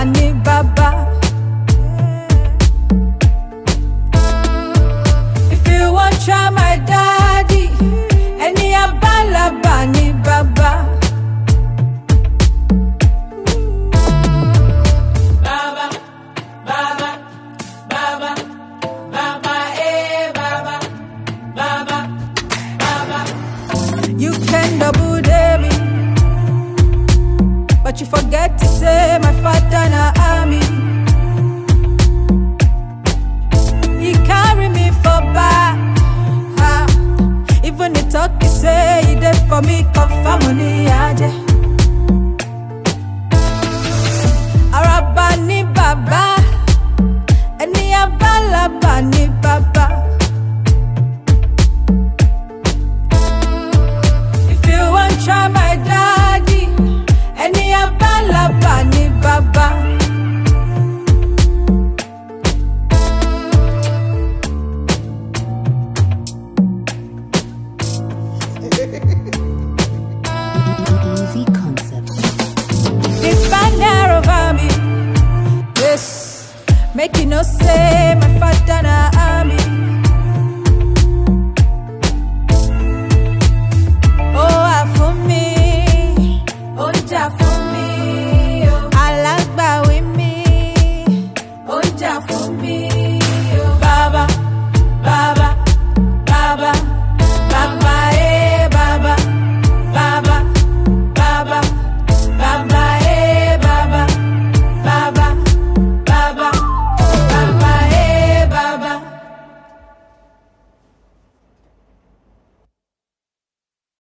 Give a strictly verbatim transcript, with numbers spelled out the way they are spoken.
ni baba. If you want try my daddy, any abalaba ni baba. Baba, baba, baba, baba, eh, baba, baba, baba. You can double dare me, but you forget to say my father na army. He carry me for back, ha. Even the talk you say he did for me, confirm money aje. Araba ni baba, eni abalaba ni baba. If you want try my daddy, eni abalaba ni baba. Easy concept. This banner over me, yes, make you no say my father na army. Oh, ah, for me, oh, ja for me, oh, alagba with me, oh, ja for me.